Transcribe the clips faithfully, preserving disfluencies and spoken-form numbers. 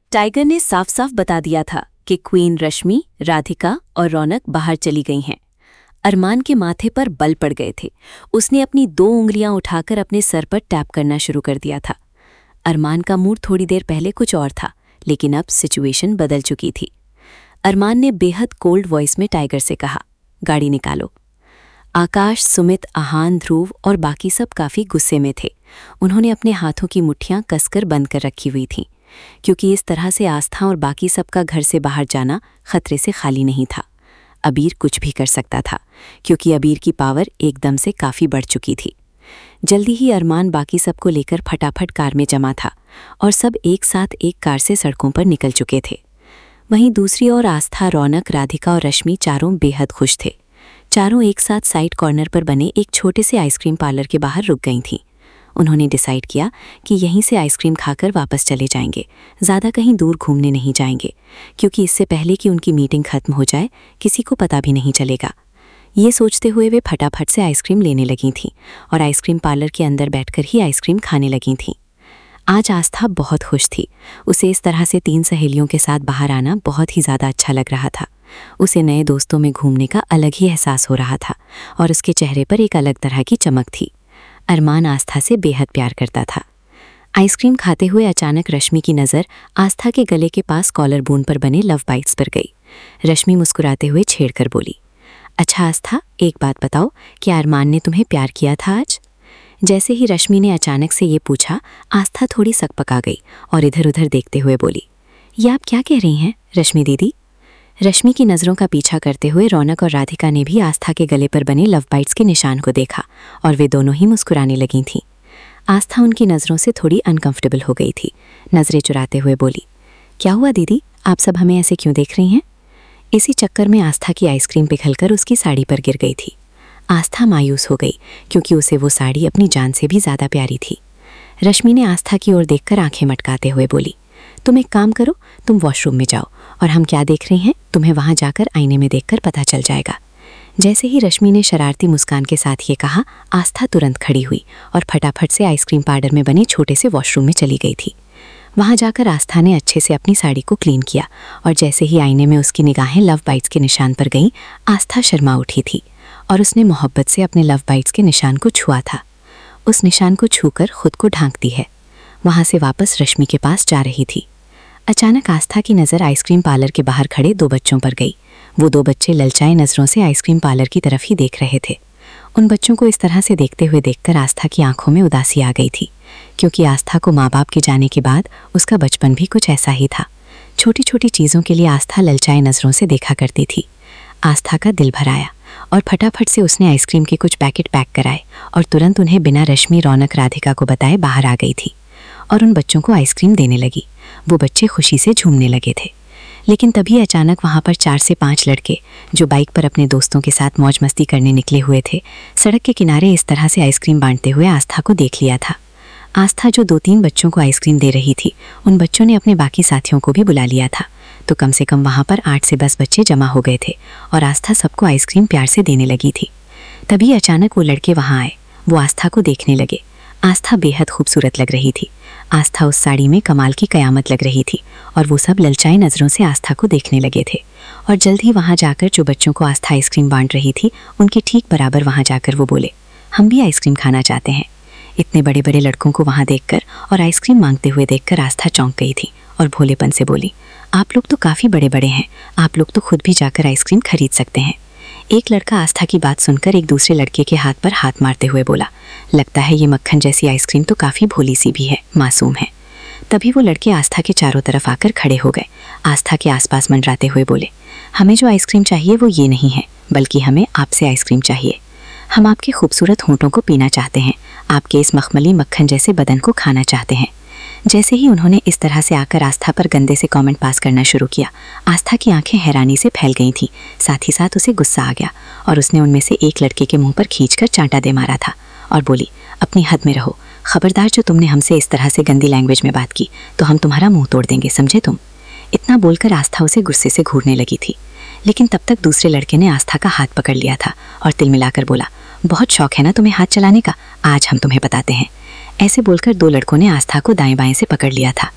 Tiger ने साफ साफ बता दिया था कि क्वीन रश्मि, राधिका और रौनक बाहर चली गई हैं। अरमान के माथे पर बल पड़ गए थे। उसने अपनी दो उंगलियां उठाकर अपने सर पर टैप करना शुरू कर दिया था। अरमान का मूड थोड़ी देर पहले कुछ और था, लेकिन अब सिचुएशन बदल चुकी थी। अरमान ने बेहद कोल्ड वॉइस में टाइगर से कहा, गाड़ी निकालो। आकाश, सुमित, आहान, ध्रुव और बाकी सब काफी गुस्से में थे। उन्होंने अपने हाथों की मुट्ठियां कसकर बंद कर रखी हुई थीं, क्योंकि इस तरह से आस्था और बाकी सबका घर से बाहर जाना खतरे से खाली नहीं था। अबीर कुछ भी कर सकता था, क्योंकि अबीर की पावर एकदम से काफी बढ़ चुकी थी। जल्दी ही अरमान बाकी सबको लेकर फटाफट कार में जमा था और सब एक साथ एक कार से सड़कों पर निकल चुके थे। वहीं दूसरी ओर आस्था, रौनक, राधिका और रश्मि चारों बेहद खुश थे। चारों एक साथ साइड कॉर्नर पर बने एक छोटे से आइसक्रीम पार्लर के बाहर रुक गई थीं। उन्होंने डिसाइड किया कि यहीं से आइसक्रीम खाकर वापस चले जाएंगे, ज़्यादा कहीं दूर घूमने नहीं जाएंगे, क्योंकि इससे पहले कि उनकी मीटिंग खत्म हो जाए किसी को पता भी नहीं चलेगा। ये सोचते हुए वे फटाफट से आइसक्रीम लेने लगी थीं और आइसक्रीम पार्लर के अंदर बैठकर ही आइसक्रीम खाने लगी थीं। आज आस्था बहुत खुश थी। उसे इस तरह से तीन सहेलियों के साथ बाहर आना बहुत ही ज़्यादा अच्छा लग रहा था। उसे नए दोस्तों में घूमने का अलग ही एहसास हो रहा था और उसके चेहरे पर एक अलग तरह की चमक थी। अरमान आस्था से बेहद प्यार करता था। आइसक्रीम खाते हुए अचानक रश्मि की नज़र आस्था के गले के पास कॉलर बोन पर बने लव बाइट्स पर गई। रश्मि मुस्कुराते हुए छेड़कर बोली, अच्छा आस्था, एक बात बताओ, क्या अरमान ने तुम्हें प्यार किया था आज? जैसे ही रश्मि ने अचानक से ये पूछा, आस्था थोड़ी सकपका गई और इधर उधर देखते हुए बोली, ये आप क्या कह रही हैं रश्मि दीदी? रश्मि की नज़रों का पीछा करते हुए रौनक और राधिका ने भी आस्था के गले पर बने लव बाइट्स के निशान को देखा और वे दोनों ही मुस्कुराने लगी थीं। आस्था उनकी नज़रों से थोड़ी अनकंफर्टेबल हो गई थी। नज़रें चुराते हुए बोली, क्या हुआ दीदी, आप सब हमें ऐसे क्यों देख रही हैं? इसी चक्कर में आस्था की आइसक्रीम पिघलकर उसकी साड़ी पर गिर गई थी। आस्था मायूस हो गई, क्योंकि उसे वो साड़ी अपनी जान से भी ज़्यादा प्यारी थी। रश्मि ने आस्था की ओर देखकर आंखें मटकाते हुए बोली, तुम एक काम करो, तुम वॉशरूम में जाओ और हम क्या देख रही हैं तुम्हें वहां जाकर आईने में देखकर पता चल जाएगा। जैसे ही रश्मि ने शरारती मुस्कान के साथ ये कहा, आस्था तुरंत खड़ी हुई और फटाफट से आइसक्रीम पार्लर में बने छोटे से वॉशरूम में चली गई थी। वहां जाकर आस्था ने अच्छे से अपनी साड़ी को क्लीन किया और जैसे ही आईने में उसकी निगाहें लव बाइट्स के निशान पर गईं, आस्था शर्मा उठी थी और उसने मोहब्बत से अपने लव बाइट्स के निशान को छुआ था। उस निशान को छूकर खुद को ढांकती है। वहां से वापस रश्मि के पास जा रही थी। अचानक आस्था की नज़र आइसक्रीम पार्लर के बाहर खड़े दो बच्चों पर गई। वो दो बच्चे ललचाए नज़रों से आइसक्रीम पार्लर की तरफ ही देख रहे थे। उन बच्चों को इस तरह से देखते हुए देखकर आस्था की आंखों में उदासी आ गई थी, क्योंकि आस्था को माँ बाप के जाने के बाद उसका बचपन भी कुछ ऐसा ही था। छोटी छोटी चीज़ों के लिए आस्था ललचाए नज़रों से देखा करती थी। आस्था का दिल भर आया और फटाफट से उसने आइसक्रीम के कुछ पैकेट पैक कराए और तुरंत उन्हें बिना रश्मि, रौनक, राधिका को बताए बाहर आ गई थी और उन बच्चों को आइसक्रीम देने लगी। वो बच्चे खुशी से झूमने लगे थे। लेकिन तभी अचानक वहाँ पर चार से पांच लड़के, जो बाइक पर अपने दोस्तों के साथ मौज मस्ती करने निकले हुए थे, सड़क के किनारे इस तरह से आइसक्रीम बांटते हुए आस्था को देख लिया था। आस्था जो दो तीन बच्चों को आइसक्रीम दे रही थी, उन बच्चों ने अपने बाकी साथियों को भी बुला लिया था, तो कम से कम वहाँ पर आठ से दस बच्चे जमा हो गए थे और आस्था सबको आइसक्रीम प्यार से देने लगी थी। तभी अचानक वो लड़के वहाँ आए। वो आस्था को देखने लगे। आस्था बेहद खूबसूरत लग रही थी। आस्था उस साड़ी में कमाल की कयामत लग रही थी और वो सब ललचाई नज़रों से आस्था को देखने लगे थे। और जल्द ही वहाँ जाकर जो बच्चों को आस्था आइसक्रीम बांट रही थी, उनके ठीक बराबर वहाँ जाकर वो बोले, हम भी आइसक्रीम खाना चाहते हैं। इतने बड़े बड़े लड़कों को वहाँ देखकर और आइसक्रीम मांगते हुए देखकर आस्था चौंक गई थी और भोलेपन से बोली, आप लोग तो काफ़ी बड़े बड़े हैं, आप लोग तो खुद भी जाकर आइसक्रीम खरीद सकते हैं। एक लड़का आस्था की बात सुनकर एक दूसरे लड़के के हाथ पर हाथ मारते हुए बोला, लगता है ये मक्खन जैसी आइसक्रीम तो काफ़ी भोली सी भी है, मासूम है। तभी वो लड़के आस्था के चारों तरफ आकर खड़े हो गए। आस्था के आसपास मंडराते हुए बोले, हमें जो आइसक्रीम चाहिए वो ये नहीं है, बल्कि हमें आपसे आइसक्रीम चाहिए। हम आपके खूबसूरत होंठों को पीना चाहते हैं, आपके इस मखमली मक्खन जैसे बदन को खाना चाहते हैं। जैसे ही उन्होंने इस तरह से आकर आस्था पर गंदे से कमेंट पास करना शुरू किया, आस्था की आंखें हैरानी से फैल गई थीं। साथ ही साथ उसे गुस्सा आ गया और उसने उनमें से एक लड़के के मुंह पर खींचकर चांटा दे मारा था और बोली, अपनी हद में रहो, खबरदार जो तुमने हमसे इस तरह से गंदी लैंग्वेज में बात की तो हम तुम्हारा मुंह तोड़ देंगे, समझे तुम। इतना बोलकर आस्था उसे गुस्से से घूरने लगी थी, लेकिन तब तक दूसरे लड़के ने आस्था का हाथ पकड़ लिया था और तिलमिलाकर बोला, बहुत शौक है ना तुम्हें हाथ चलाने का, आज हम तुम्हें बताते हैं। ऐसे बोलकर दो लड़कों ने आस्था को दाएं बाएं से पकड़ लिया था।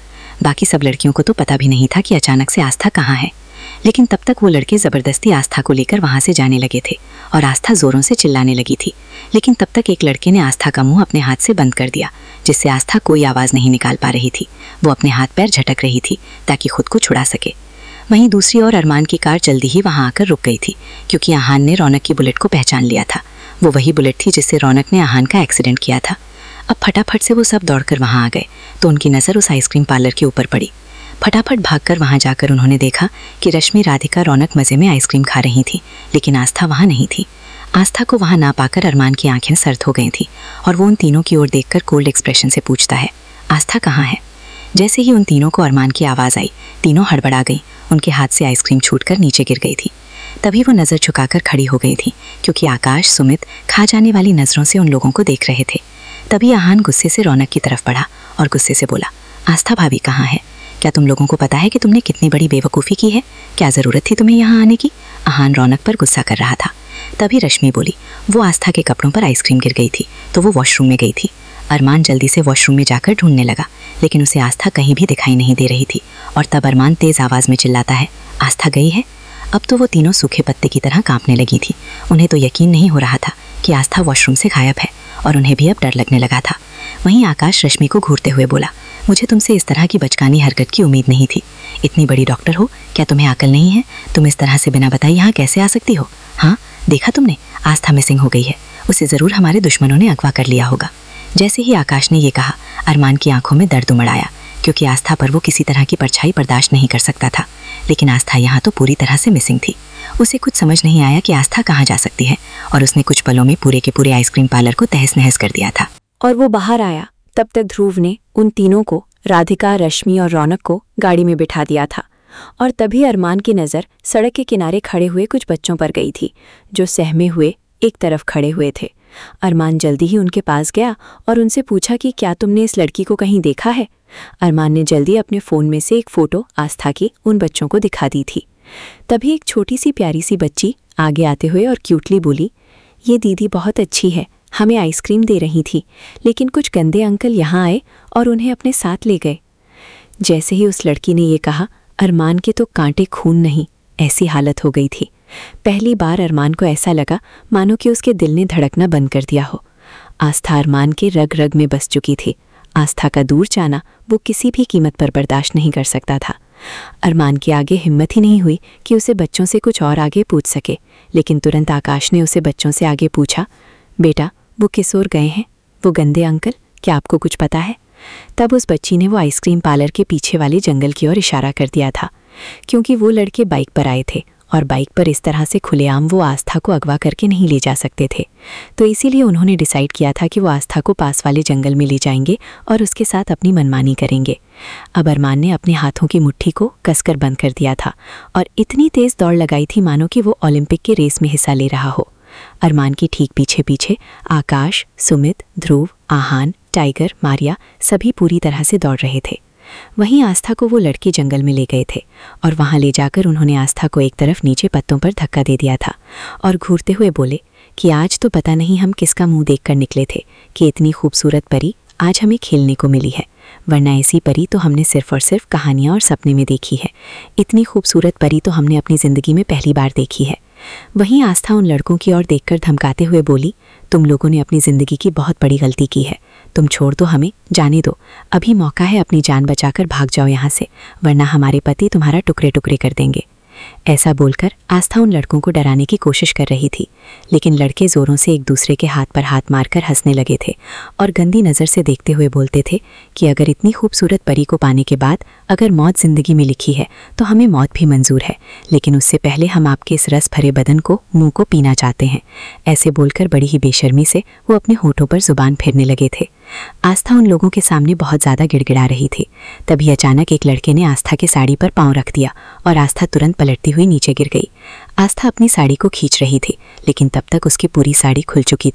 बाकी सब लड़कियों को तो पता भी नहीं था कि अचानक से आस्था कहाँ है, लेकिन तब तक वो लड़के ज़बरदस्ती आस्था को लेकर वहाँ से जाने लगे थे और आस्था ज़ोरों से चिल्लाने लगी थी। लेकिन तब तक एक लड़के ने आस्था का मुंह अपने हाथ से बंद कर दिया, जिससे आस्था कोई आवाज़ नहीं निकाल पा रही थी। वो अपने हाथ पैर झटक रही थी ताकि खुद को छुड़ा सके। वहीं दूसरी ओर अरमान की कार जल्दी ही वहाँ आकर रुक गई थी, क्योंकि आहान ने रौनक की बुलेट को पहचान लिया था। वो वही बुलेट थी जिससे रौनक ने आहान का एक्सीडेंट किया था। अब फटाफट से वो सब दौड़कर वहाँ आ गए तो उनकी नज़र उस आइसक्रीम पार्लर के ऊपर पड़ी। फटाफट भागकर वहाँ जाकर उन्होंने देखा कि रश्मि, राधिका, रौनक मज़े में आइसक्रीम खा रही थी, लेकिन आस्था वहाँ नहीं थी। आस्था को वहाँ ना पाकर अरमान की आंखें सर्द हो गई थी और वो उन तीनों की ओर देखकर कोल्ड एक्सप्रेशन से पूछता है, आस्था कहाँ है? जैसे ही उन तीनों को अरमान की आवाज़ आई, तीनों हड़बड़ा गई। उनके हाथ से आइसक्रीम छूटकर नीचे गिर गई थी। तभी वो नज़र झुकाकर खड़ी हो गई थी, क्योंकि आकाश, सुमित खा जाने वाली नज़रों से उन लोगों को देख रहे थे। तभी आहान गुस्से से रौनक की तरफ बढ़ा और गुस्से से बोला, आस्था भाभी कहाँ है? क्या तुम लोगों को पता है कि तुमने कितनी बड़ी बेवकूफ़ी की है? क्या ज़रूरत थी तुम्हें यहाँ आने की? आहान रौनक पर गुस्सा कर रहा था। तभी रश्मि बोली, वो आस्था के कपड़ों पर आइसक्रीम गिर गई थी तो वो वॉशरूम में गई थी। अरमान जल्दी से वॉशरूम में जाकर ढूंढने लगा, लेकिन उसे आस्था कहीं भी दिखाई नहीं दे रही थी। और तब अरमान तेज़ आवाज़ में चिल्लाता है, आस्था गई है? अब तो वो तीनों सूखे पत्ते की तरह कांपने लगी थी। उन्हें तो यकीन नहीं हो रहा था कि आस्था वॉशरूम से गायब है और उन्हें भी अब डर लगने लगा था। वहीं आकाश रश्मि को घूरते हुए बोला, मुझे तुमसे इस तरह की बचकानी हरकत की उम्मीद नहीं थी। इतनी बड़ी डॉक्टर हो, क्या तुम्हें अकल नहीं है? तुम इस तरह से बिना बताए यहाँ कैसे आ सकती हो? हाँ, देखा तुमने, आस्था मिसिंग हो गई है। उसे ज़रूर हमारे दुश्मनों ने अगवा कर लिया होगा। जैसे ही आकाश ने ये कहा, अरमान की आंखों में दर्द उमड़ आया, क्योंकि आस्था पर वो किसी तरह की परछाई बर्दाश्त नहीं कर सकता था। लेकिन आस्था यहाँ तो पूरी तरह से मिसिंग थी। उसे कुछ समझ नहीं आया कि आस्था कहाँ जा सकती है, और उसने कुछ पलों में पूरे के पूरे आइसक्रीम पार्लर को तहस नहस कर दिया था। और वो बाहर आया तब तक ध्रुव ने उन तीनों को, राधिका, रश्मि और रौनक को गाड़ी में बिठा दिया था। और तभी अरमान की नज़र सड़क के किनारे खड़े हुए कुछ बच्चों पर गई थी, जो सहमे हुए एक तरफ खड़े हुए थे। अरमान जल्दी ही उनके पास गया और उनसे पूछा कि क्या तुमने इस लड़की को कहीं देखा है? अरमान ने जल्दी अपने फ़ोन में से एक फ़ोटो आस्था की उन बच्चों को दिखा दी थी। तभी एक छोटी सी प्यारी सी बच्ची आगे आते हुए और क्यूटली बोली, ये दीदी बहुत अच्छी है, हमें आइसक्रीम दे रही थी, लेकिन कुछ गंदे अंकल यहाँ आए और उन्हें अपने साथ ले गए। जैसे ही उस लड़की ने ये कहा, अरमान के तो कांटे खून नहीं ऐसी हालत हो गई थी। पहली बार अरमान को ऐसा लगा मानो कि उसके दिल ने धड़कना बंद कर दिया हो। आस्था अरमान के रग रग में बस चुकी थी। आस्था का दूर जाना वो किसी भी कीमत पर बर्दाश्त नहीं कर सकता था। अरमान के आगे हिम्मत ही नहीं हुई कि उसे बच्चों से कुछ और आगे पूछ सके, लेकिन तुरंत आकाश ने उसे बच्चों से आगे पूछा, बेटा वो किस ओर गए हैं? वो गंदे अंकल, क्या आपको कुछ पता है? तब उस बच्ची ने वो आइसक्रीम पार्लर के पीछे वाले जंगल की ओर इशारा कर दिया था, क्योंकि वो लड़के बाइक पर आए थे और बाइक पर इस तरह से खुलेआम वो आस्था को अगवा करके नहीं ले जा सकते थे। तो इसीलिए उन्होंने डिसाइड किया था कि वो आस्था को पास वाले जंगल में ले जाएंगे और उसके साथ अपनी मनमानी करेंगे। अब अरमान ने अपने हाथों की मुट्ठी को कसकर बंद कर दिया था और इतनी तेज़ दौड़ लगाई थी मानो कि वो ओलंपिक के रेस में हिस्सा ले रहा हो। अरमान की ठीक पीछे पीछे आकाश, सुमित, ध्रुव, आहान, टाइगर, मारिया सभी पूरी तरह से दौड़ रहे थे। वहीं आस्था को वो लड़के जंगल में ले गए थे और वहां ले जाकर उन्होंने आस्था को एक तरफ नीचे पत्तों पर धक्का दे दिया था और घूरते हुए बोले कि आज तो पता नहीं हम किसका मुंह देखकर निकले थे कि इतनी खूबसूरत परी आज हमें खेलने को मिली है, वरना ऐसी परी तो हमने सिर्फ और सिर्फ कहानियाँ और सपने में देखी है। इतनी खूबसूरत परी तो हमने अपनी ज़िंदगी में पहली बार देखी है। वहीं आस्था उन लड़कों की ओर देखकर धमकाते हुए बोली, तुम लोगों ने अपनी ज़िंदगी की बहुत बड़ी गलती की है। तुम छोड़ दो हमें, जाने दो। अभी मौका है, अपनी जान बचाकर भाग जाओ यहाँ से, वरना हमारे पति तुम्हारा टुकड़े टुकड़े कर देंगे। ऐसा बोलकर आस्था उन लड़कों को डराने की कोशिश कर रही थी, लेकिन लड़के ज़ोरों से एक दूसरे के हाथ पर हाथ मारकर हंसने लगे थे और गंदी नज़र से देखते हुए बोलते थे कि अगर इतनी खूबसूरत परी को पाने के बाद अगर मौत ज़िंदगी में लिखी है तो हमें मौत भी मंजूर है, लेकिन उससे पहले हम आपके इस रस भरे बदन को मुंह को पीना चाहते हैं। ऐसे बोलकर बड़ी ही बेशर्मी से वो अपने होठों पर जुबान फेरने लगे थे। आस्था उन लोगों के सामने बहुत ज़्यादा गिड़गिड़ा रही थी। तभी अचानक एक लड़के ने आस्था के साड़ी पर पाँव रख दिया और आस्था तुरंत पलटती हुई नीचे गिर गई। आस्था अपनी साड़ी को खींच रही थी, लेकिन तब तक उसकी पूरी साड़ी खुल चुकी थी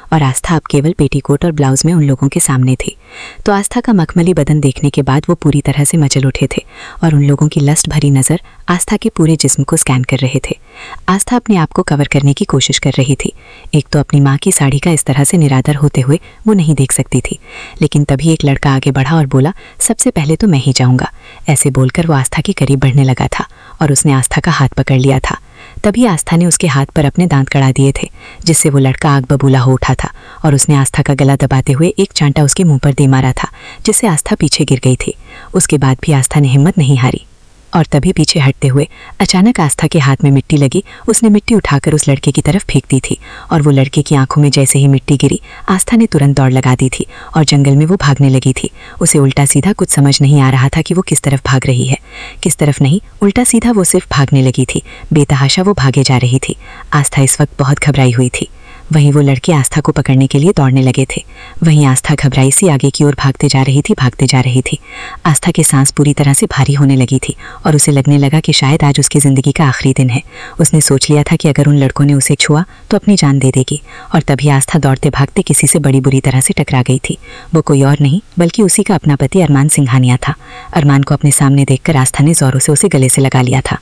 और आस्था अब केवल पेटीकोट और ब्लाउज में उन लोगों के सामने थी। तो आस्था का मखमली बदन देखने के बाद वो पूरी तरह से मचल उठे थे और उन लोगों की लस्ट भरी नज़र आस्था के पूरे जिस्म को स्कैन कर रहे थे। आस्था अपने आप को कवर करने की कोशिश कर रही थी। एक तो अपनी माँ की साड़ी का इस तरह से निरादर होते हुए वो नहीं देख सकती थी, लेकिन तभी एक लड़का आगे बढ़ा और बोला, सबसे पहले तो मैं ही जाऊँगा। ऐसे बोलकर वो आस्था के करीब बढ़ने लगा था और उसने आस्था का हाथ पकड़ लिया था। तभी आस्था ने उसके हाथ पर अपने दांत कड़ा दिए थे, जिससे वो लड़का आग बबूला हो उठा था और उसने आस्था का गला दबाते हुए एक चांटा उसके मुंह पर दे मारा था, जिससे आस्था पीछे गिर गई थी। उसके बाद भी आस्था ने हिम्मत नहीं हारी और तभी पीछे हटते हुए अचानक आस्था के हाथ में मिट्टी लगी। उसने मिट्टी उठाकर उस लड़के की तरफ फेंक दी थी और वो लड़के की आंखों में जैसे ही मिट्टी गिरी, आस्था ने तुरंत दौड़ लगा दी थी और जंगल में वो भागने लगी थी। उसे उल्टा सीधा कुछ समझ नहीं आ रहा था कि वो किस तरफ भाग रही है। किस तरफ नहीं, उल्टा सीधा वो सिर्फ भागने लगी थी। बेतहाशा वो भागे जा रही थी। आस्था इस वक्त बहुत घबराई हुई थी। वहीं वो लड़के आस्था को पकड़ने के लिए दौड़ने लगे थे। वहीं आस्था घबराई सी आगे की ओर भागते जा रही थी भागते जा रही थी आस्था की सांस पूरी तरह से भारी होने लगी थी और उसे लगने लगा कि शायद आज उसकी ज़िंदगी का आखिरी दिन है। उसने सोच लिया था कि अगर उन लड़कों ने उसे छुआ तो अपनी जान दे देगी। और तभी आस्था दौड़ते भागते किसी से बड़ी बुरी तरह से टकरा गई थी। वो कोई और नहीं बल्कि उसी का अपना पति अरमान सिंघानिया था। अरमान को अपने सामने देखकर आस्था ने ज़ोरों से उसे गले से लगा लिया था।